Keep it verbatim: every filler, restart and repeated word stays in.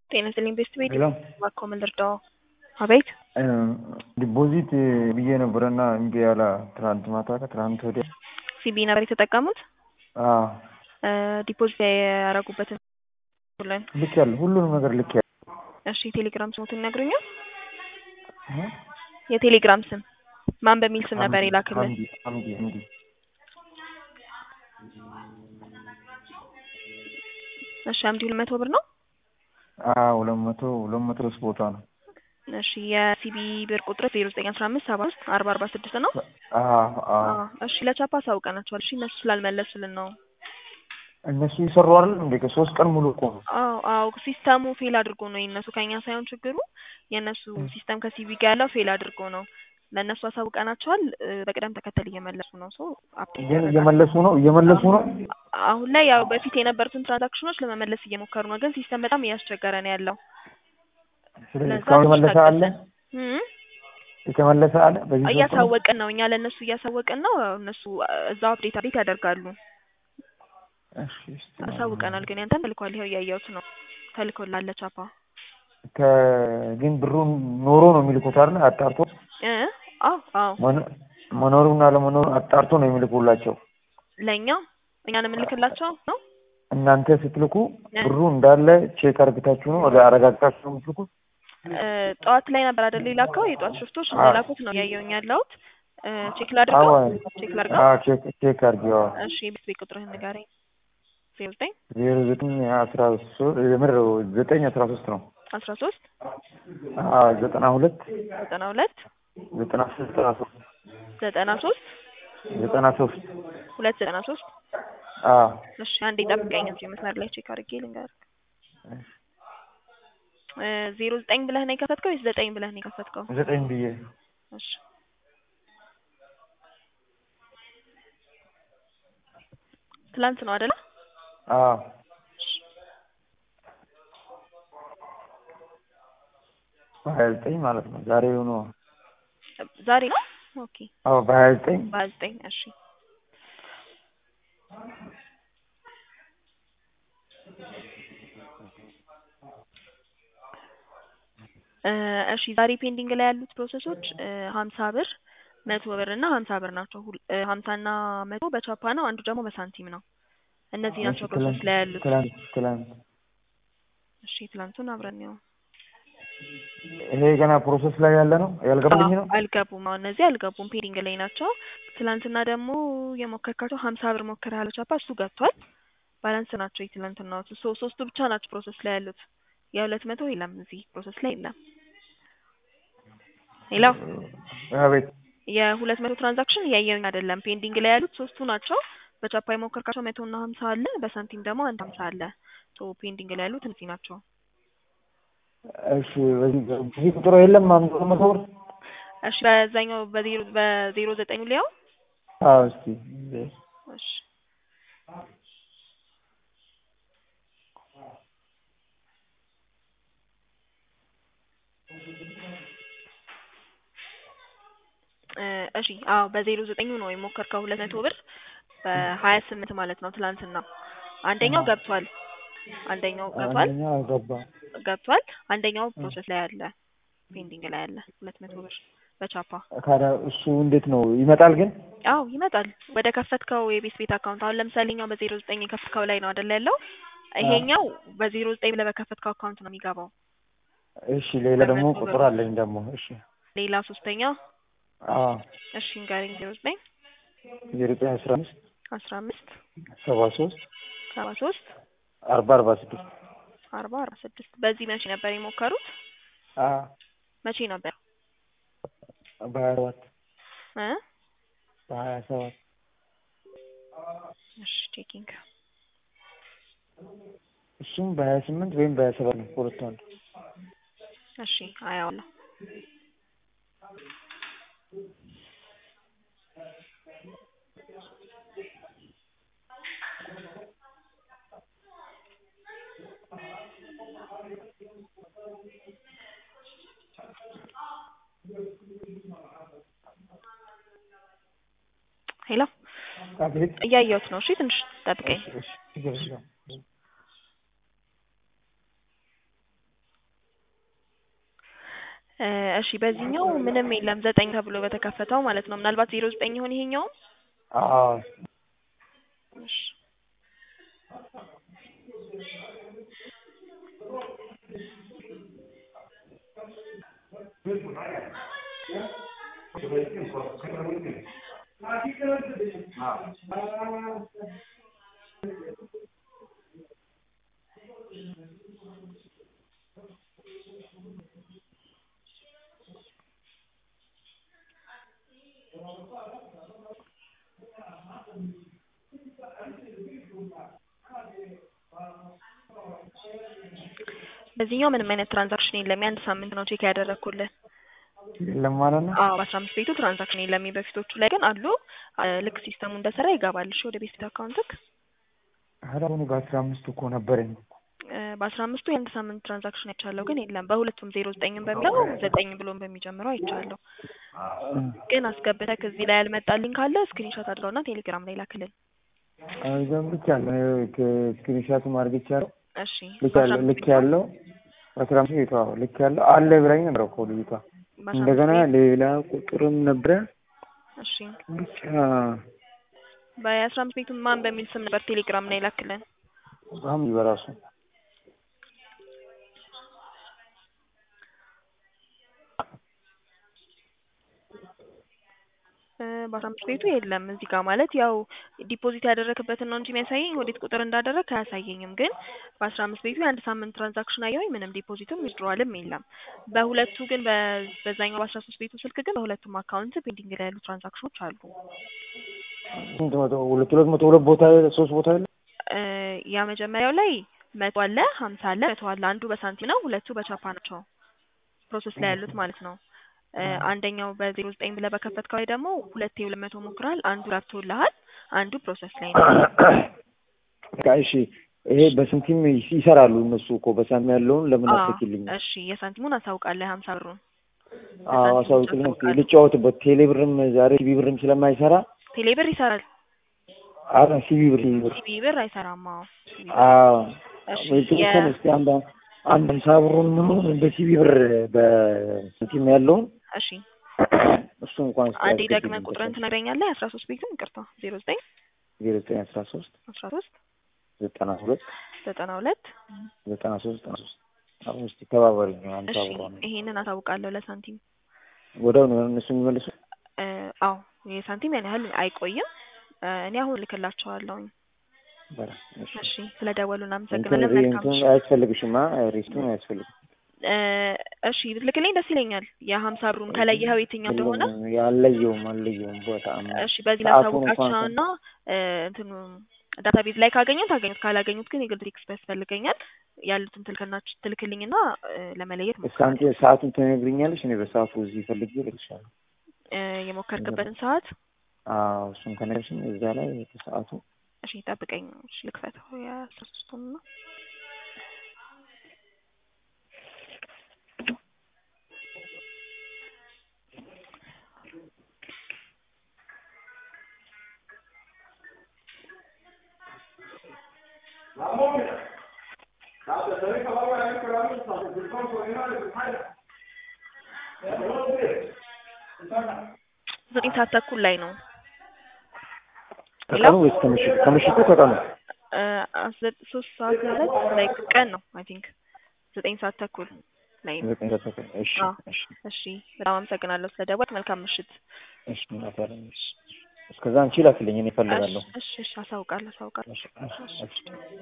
ጤና ይስጥልኝ ቤስት ቤት ሄሎ እባክዎ ምን ልርዳዎ? አቤት ዲፖዚት ብዬ ነበረና እምቢ አለ። ትናንት ማታ ከትናንት ወዲያ ሲቢ ነበር የተጠቀሙት? አዎ ዲፖዚት ያደረጉበትን ሁሉን ልክ ያለ ሁሉንም ነገር ልክ ያለ። እሺ ቴሌግራም ስሙትን ይነግሩኛል? የቴሌግራም ስም ማን በሚል ስም ነበር የላክልን? አምዲ አምዲ አምዲ እሺ አምዲ ሁለት መቶ ብር ነው? አዎ ሁለት መቶ ሁለት መቶ ሶስት ቦታ ነው። እሺ የሲቢ ብር ቁጥር ዜሮ ዘጠኝ አስራ አምስት ሰባ ሶስት አርባ አርባ ስድስት ነው? አዎ አዎ እሺ ለቻፓ አሳውቀናቸዋል። እሺ እነሱ ስላልመለሱልን ነው። እነሱ ይሰሩ አይደል እንዴ? ከሶስት ቀን ሙሉ እኮ ነው። አዎ አዎ ሲስተሙ ፌል አድርጎ ነው የነሱ ከኛ ሳይሆን ችግሩ የነሱ ሲስተም ከሲቢ ጋር ያለው ፌል አድርጎ ነው። ለነሱ አሳውቀናቸዋል። በቅደም ተከተል እየመለሱ ነው። ሶ አፕዴት እየመለሱ ነው እየመለሱ ነው። አሁን ላይ ያው በፊት የነበሩትን ትራንዛክሽኖች ለመመለስ እየሞከሩ ነው፣ ግን ሲስተም በጣም እያስቸገረ ነው ያለው። ስለዚህ የተመለሰ አለ የተመለሰ አለ በዚህ እያሳወቅን ነው እኛ ለነሱ እያሳወቅን ነው። እነሱ እዛው አፕዴት አፕዴት ያደርጋሉ። እሺ አሳውቀናል፣ ግን ያንተን ተልኳል። ይሄው እያየሁት ነው ተልኮልሃል ቻፓ። ከግን ብሩን ኖሮ ነው የሚልኩት አይደል? አጣርቶ እ አዎ አዎ መኖሩና ለመኖሩ አጣርቶ ነው የሚልኩላቸው። ለኛ እኛ ነው የምንልክላቸው ነው። እናንተ ስትልኩ ብሩ እንዳለ ቼክ አርግታችሁ ነው ወደ አረጋግጣችሁ ነው የምትልኩት? ጠዋት ላይ ነበር አይደል የላከው? የጠዋት ሽፍቶች እንደላኩት ነው ያየውኝ ያለሁት። ቼክ ላድርገው ቼክ ላድርገው? አዎ ቼክ ቼክ አድርጊው። እሺ ቤት ቁጥርህን ንገረኝ። ዜሮ ዘጠኝ ዜሮ ዘጠኝ አስራ ሶስት የምር ዘጠኝ አስራ ሶስት ነው። አስራ ሶስት አዎ ዘጠና ሁለት ዘጠና ሁለት ዘጠና ሶስት ዘጠና ሶስት ዘጠና ሶስት ዘጠና ሶስት ሁለት ዘጠና ሶስት አዎ እሺ አንዴ ጠብቀኝ እዚህ መስመር ላይ ቼክ አድርጌ ልንገርህ። ዜሮ ዘጠኝ ብለህ ነው የከፈትከው ወይስ ዘጠኝ ብለህ ነው የከፈትከው? ዘጠኝ ብዬ። እሺ ትላንት ነው አይደል? አዎ በሀያ ዘጠኝ ማለት ነው ዛሬ ሆኖ ዛሬ ነው። ኦኬ አዎ በሀያ ዘጠኝ በሀያ ዘጠኝ እሺ እሺ ዛሬ ፔንዲንግ ላይ ያሉት ፕሮሰሶች ሀምሳ ብር መቶ ብር እና ሀምሳ ብር ናቸው። ሀምሳ እና መቶ በቻፓ ነው፣ አንዱ ደግሞ በሳንቲም ነው። እነዚህ ናቸው ፕሮሰስ ላይ ያሉት። ትላንት ትላንት እሺ ትላንቱን አብረን ነው። ይሄ ገና ፕሮሰስ ላይ ያለ ነው ያልገባልኝ ነው። አልገቡም፣ አሁን እነዚህ አልገቡም፣ ፔንዲንግ ላይ ናቸው። ትላንትና ደግሞ የሞከርካቸው ሀምሳ ብር ሞክረሃል ቻፓ፣ እሱ ገብቷል። ባላንስ ናቸው የትላንትናው። ሶ ሶስቱ ብቻ ናቸው ፕሮሰስ ላይ ያሉት። የሁለት መቶ የለም እዚህ ፕሮሰስ ላይ የለም። ሄሎ አቤት። የሁለት መቶ ትራንዛክሽን እያየሁኝ አይደለም። ፔንዲንግ ላይ ያሉት ሶስቱ ናቸው። በቻፓ የሞከርካቸው መቶ እና ሀምሳ አለ፣ በሳንቲም ደግሞ አንድ ሀምሳ አለ። ሶ ፔንዲንግ ላይ ያሉት እነዚህ ናቸው። እሺ በዚህ ቁጥር የለም ማለት ነው። እሺ በዛኛው በዜሮ በዜሮ ዘጠኝ ሊያው አዎ እስቲ እሺ እሺ አዎ በዜሮ ዘጠኝ ነው የሞከርከው ሁለት መቶ ብር በሀያ ስምንት ማለት ነው ትላንትና። አንደኛው ገብቷል አንደኛው ገብቷል አንደኛው ገባ ገብቷል አንደኛው ፕሮሰስ ላይ አለ፣ ፔንዲንግ ላይ አለ ሁለት መቶ ብር በቻፓ። ካዳ እሱ እንዴት ነው ይመጣል ግን? አዎ ይመጣል ወደ ከፈትከው የቤት ቤት አካውንት። አሁን ለምሳሌ ኛው በዜሮ ዘጠኝ የከፈትከው ላይ ነው አይደል ያለው? ይሄኛው በዜሮ ዘጠኝ ብለህ በከፈትከው አካውንት ነው የሚገባው። እሺ ሌላ ደግሞ ቁጥር አለኝ ደግሞ። እሺ ሌላ ሶስተኛ አዎ እሺ ንገረኝ። ዜሮ ዘጠኝ ዜሮ ዘጠኝ አስራ አምስት አስራ አምስት ሰባ ሶስት ሰባ ሶስት አርባ አርባ ስድስት አርባ አርባ ስድስት በዚህ መቼ ነበር የሞከሩት? አዎ መቼ ነበር? በሀያ ሰባት እ በሀያ ሰባት እሺ ቼኪንግ እሱም በሀያ ስምንት ወይም በሀያ ሰባት ነው ሁለቱ አንዱ። እሺ አያውለው ሄሎ አቤት እያየሁት ነው። እሺ ትንሽ ጠብቀኝ። እሺ እሺ እሺ በዚህኛው ምንም የለም ዘጠኝ ተብሎ በተከፈተው ማለት ነው። ምናልባት ዜሮ ዘጠኝ ይሆን ይሄኛው? አዎ እሺ በዚህኛው ምንም አይነት ትራንዛክሽን የለም። የአንድ ሳምንት ነው ቼክ ያደረኩልህ። የለም ማለት ነው። አዎ በአስራ አምስት ቤቱ ትራንዛክሽን የለም። በፊቶቹ ላይ ግን አሉ። ልክ ሲስተሙ እንደሰራ ይገባል። እሺ ወደ ቤት አካውንትክ። አሁን በአስራ አምስት እኮ ነበረኝ። በአስራ አምስቱ የአንድ ሳምንት ትራንዛክሽን አይቻለሁ ግን የለም። በሁለቱም ዜሮ ዘጠኝም በሚለው ዘጠኝ ብሎም በሚጀምረው አይቻለሁ። ግን አስገብተህ እዚህ ላይ ያልመጣልኝ ካለ ስክሪንሾት አድርገውና ቴሌግራም ላይ ላክልን። አይ ገብቻለሁ። ስክሪንሾት ማድረግ ይቻላል? እሺ ልክ ያለው አስራ አምስት ቤቷ ልክ ያለው አለ ብላኝ ነበር እኮ ልጅቷ። እንደገና ሌላ ቁጥርም ነበር። እሺ ብቻ በአስራ አምስት ቤቱ ማን በሚል ስም ነበር ቴሌግራም ላይ ላክልን? አሁን በራሱ በአስራ አምስት ቤቱ የለም እዚህ ጋር ማለት ያው ዲፖዚት ያደረክበትን ነው እንጂ የሚያሳየኝ ወዴት ቁጥር እንዳደረክ አያሳየኝም። ግን በአስራ አምስት ቤቱ የአንድ ሳምንት ትራንዛክሽን አየሁኝ ምንም ዲፖዚትም ዊዝድሮዋልም የለም። በሁለቱ ግን በዛኛው በአስራ ሶስት ቤቱ ስልክ ግን በሁለቱም አካውንት ፔንዲንግ ላይ ያሉ ትራንዛክሽኖች አሉ። ስንት መቶ ሁለት ሁለት መቶ ሁለት ቦታ ሶስት ቦታ አለ። ያ መጀመሪያው ላይ መቶ አለ ሀምሳ አለ መቶ አለ። አንዱ በሳንቲም ነው ሁለቱ በቻፓ ናቸው ፕሮሰስ ላይ ያሉት ማለት ነው። አንደኛው በዜሮ ዘጠኝ ብለህ በከፈትከው ላይ ደግሞ ሁለት የሁለት መቶ ሞክራል አንዱ ገብቶልሃል አንዱ ፕሮሰስ ላይ ነው። እሺ ይሄ በሳንቲም ይሰራሉ እነሱ እኮ በሳንቲም ያለውን ለምን አትልኪልኝ? እሺ የሳንቲሙን አሳውቃለሁ ሀምሳ ብሩን። አዎ አሳውቅልኝ። ልጫወትበት ቴሌ ብርም ዛሬ ሲቢ ብርም ስለማይሰራ ቴሌ ብር ይሰራል። አረ ሲቢ ብር ሲቢ ብር አይሰራም። አዎ አዎ እሺ እስቲ አንድ አንድ ሀምሳ ብሩን ምን በሲቢ ብር በሳንቲም ያለውን እሺ እሱ እንኳን አንዴ ደግመህ ቁጥርን ትነግረኛለህ? አስራ ሶስት ቤቱን ይቅርታ ዜሮ ዘጠኝ ዜሮ ዘጠኝ አስራ ሶስት አስራ ሶስት ዘጠና ሁለት ዘጠና ሁለት ዘጠና ሶስት ዘጠና ሶስት አሁን እስቲ ተባበሩኝ። አንተ አብሮኝ ይሄንን አሳውቃለሁ ለሳንቲም ወዲያው ነው እነሱ የሚመልሱ። አዎ የሳንቲም ያን ያህል አይቆይም። እኔ አሁን ልክላቸዋለሁኝ። እሺ ስለደወሉ እናመሰግናለን። መልካም እሺ አያስፈልግሽማ ሪስቱን አያስፈልግም። እሺ ብትልክልኝ ደስ ይለኛል። የሀምሳ ብሩን ከለየኸው የትኛው እንደሆነ ያለየውም አለየውም ቦታ እሺ በዚህ ላሳውቃቸውና እንትኑ ዳታቤዝ ላይ ካገኙት አገኙት ካላገኙት ግን የግል ቴክስት ያስፈልገኛል። ያሉትን ትልከናችሁ ትልክልኝና ለመለየት እስካንተ ሰዓቱን ትነግሪኛለሽ? እኔ በሰዓቱ እዚህ ፈልጌ ልክሻለሁ። የሞከርክበትን ሰዓት? አዎ እሱን ከነገርሽኝ እዛ ላይ ሰዓቱ እሺ ጠብቀኝ። እሺ ልክፈተው የአስራ ሶስቱን ነው። ዘጠኝ ሰዓት ተኩል ላይ ነው። ከቀኑ ወይስ ከምሽቱ? ከምሽቱ ከቀኑ ሶስት ሰዓት ማለት ላይክ ቀን ነው አይ ቲንክ ዘጠኝ ሰዓት ተኩል ላይ ነው። ዘጠኝ ሰዓት ተኩል እሺ እሺ እሺ በጣም አመሰግናለሁ ስለደወልክ። መልካም ምሽት። እሺ እናታለሽ እስከዛ አንቺ ላክልኝ እኔ እፈልጋለሁ። እሺ እሺ አሳውቃለሁ አሳውቃለሁ። እሺ እሺ